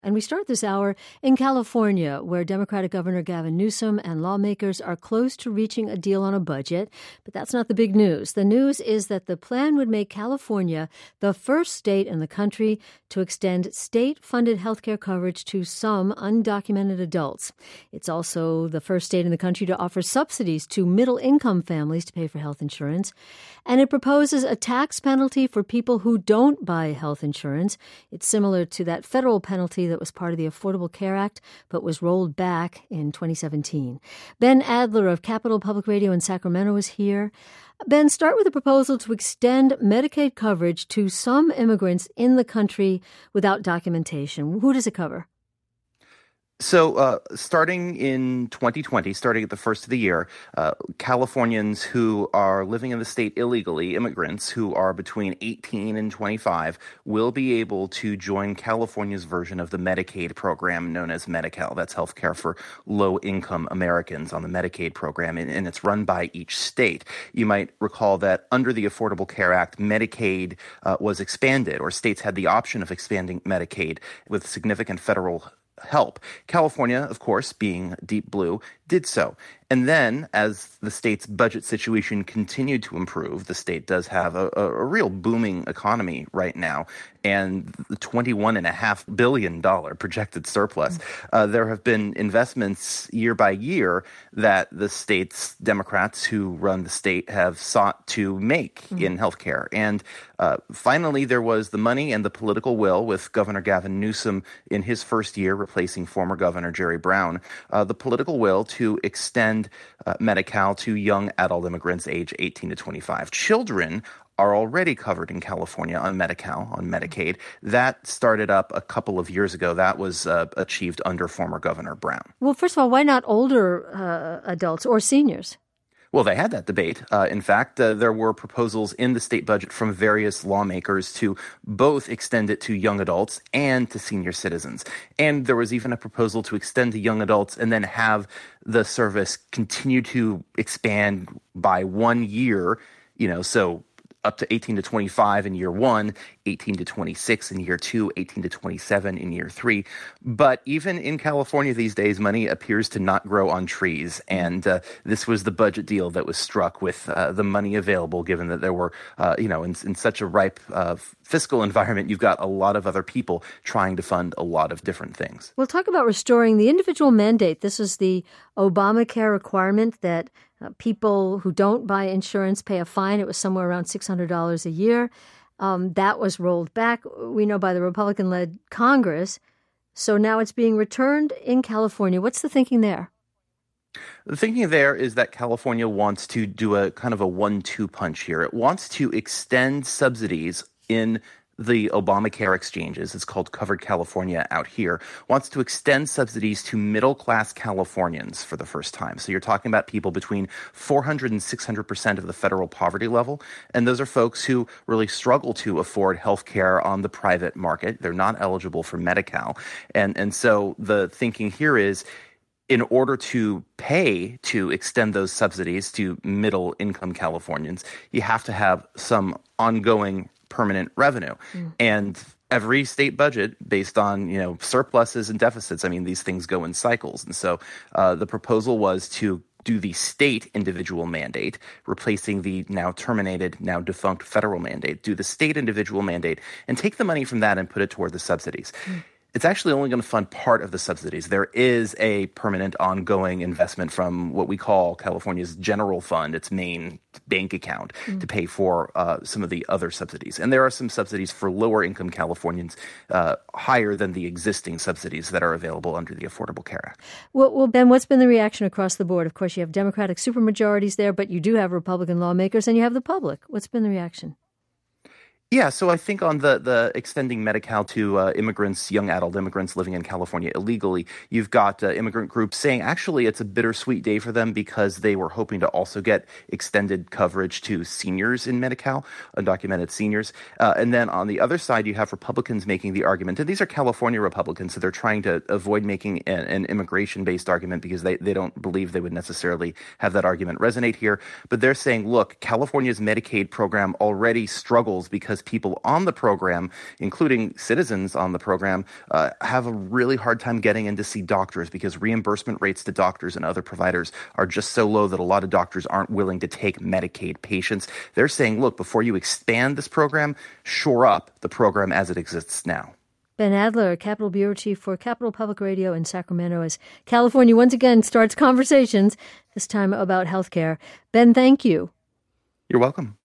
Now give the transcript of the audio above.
And we start this hour in California, where Democratic Governor Gavin Newsom and lawmakers are close to reaching a deal on a budget. But that's not the big news. The news is that the plan would make California the first state in the country to extend state-funded health care coverage to some undocumented adults. It's also the first state in the country to offer subsidies to middle-income families to pay for health insurance. And it proposes a tax penalty for people who don't buy health insurance. It's similar to that federal penalty that was part of the Affordable Care Act, but was rolled back in 2017. Ben Adler of Capital Public Radio in Sacramento is here. Ben, start with a proposal to extend Medicaid coverage to some immigrants in the country without documentation. Who does it cover? So starting in 2020, starting at the first of the year, Californians who are living in the state illegally, immigrants who are between 18 and 25, will be able to join California's version of the Medicaid program known as Medi-Cal. That's healthcare for low-income Americans on the Medicaid program, and it's run by each state. You might recall that under the Affordable Care Act, Medicaid was expanded, or states had the option of expanding Medicaid with significant federal help. California, of course, being deep blue, did so. And then, as the state's budget situation continued to improve, the state does have a real booming economy right now, and the $21.5 billion projected surplus. There have been investments year by year that the state's Democrats who run the state have sought to make in healthcare. And finally, there was the money and the political will with Governor Gavin Newsom in his first year, replacing former Governor Jerry Brown, the political will to extend Medi-Cal to young adult immigrants age 18 to 25. Children are already covered in California on Medi-Cal, on Medicaid. That started up a couple of years ago. That was achieved under former Governor Brown. Well, first of all, why not older adults or seniors? Well, they had that debate. In fact, there were proposals in the state budget from various lawmakers to both extend it to young adults and to senior citizens. And there was even a proposal to extend to young adults and then have the service continue to expand by 1 year, so up to 18 to 25 in year one, 18 to 26 in year two, 18 to 27 in year three. But even in California these days, money appears to not grow on trees. And this was the budget deal that was struck with the money available, given that there were, in such a ripe fiscal environment, you've got a lot of other people trying to fund a lot of different things. We'll talk about restoring the individual mandate. This is the Obamacare requirement that people who don't buy insurance pay a fine. It was somewhere around $600 a year. That was rolled back, we know, by the Republican-led Congress. So now it's being returned in California. What's the thinking there? The thinking there is that California wants to do a kind of a 1-2 punch here. It wants to extend subsidies in the Obamacare exchanges. It's called Covered California out here, wants to extend subsidies to middle-class Californians for the first time. So you're talking about people between 400 and 600% of the federal poverty level. And those are folks who really struggle to afford health care on the private market. They're not eligible for Medi-Cal. And so the thinking here is, in order to pay to extend those subsidies to middle-income Californians, you have to have some ongoing permanent revenue. And every state budget, based on surpluses and deficits, these things go in cycles. And so the proposal was to do the state individual mandate, replacing the now terminated, now defunct federal mandate, do the state individual mandate, and take the money from that and put it toward the subsidies. It's actually only going to fund part of the subsidies. There is a permanent ongoing investment from what we call California's general fund, its main bank account, to pay for some of the other subsidies. And there are some subsidies for lower income Californians higher than the existing subsidies that are available under the Affordable Care Act. Well, Ben, what's been the reaction across the board? Of course, you have Democratic supermajorities there, but you do have Republican lawmakers and you have the public. What's been the reaction? Yeah, so I think on the extending Medi-Cal to immigrants, young adult immigrants living in California illegally, you've got immigrant groups saying actually it's a bittersweet day for them because they were hoping to also get extended coverage to seniors in Medi-Cal, undocumented seniors. And then on the other side, you have Republicans making the argument, and these are California Republicans, so they're trying to avoid making an immigration-based argument because they don't believe they would necessarily have that argument resonate here. But they're saying, look, California's Medicaid program already struggles because because people on the program, including citizens on the program, have a really hard time getting in to see doctors because reimbursement rates to doctors and other providers are just so low that a lot of doctors aren't willing to take Medicaid patients. They're saying, look, before you expand this program, shore up the program as it exists now. Ben Adler, Capitol Bureau Chief for Capital Public Radio in Sacramento, as California once again starts conversations, this time about healthcare. Ben, thank you. You're welcome.